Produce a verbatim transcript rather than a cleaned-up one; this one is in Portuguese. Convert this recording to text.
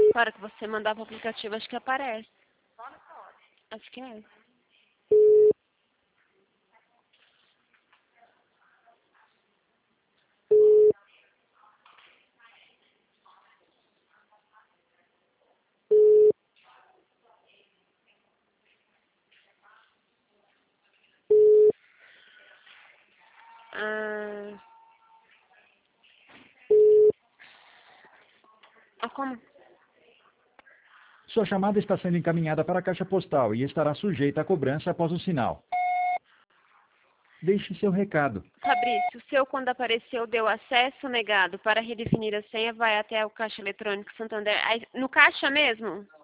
Na hora que você mandar pro aplicativo, acho que aparece. Acho que é. Ah, ah como? Sua chamada está sendo encaminhada para a caixa postal e estará sujeita a cobrança após o sinal. Deixe seu recado. Fabrício, o seu quando apareceu deu acesso negado para redefinir a senha, vai até o caixa eletrônico Santander. Aí, no caixa mesmo?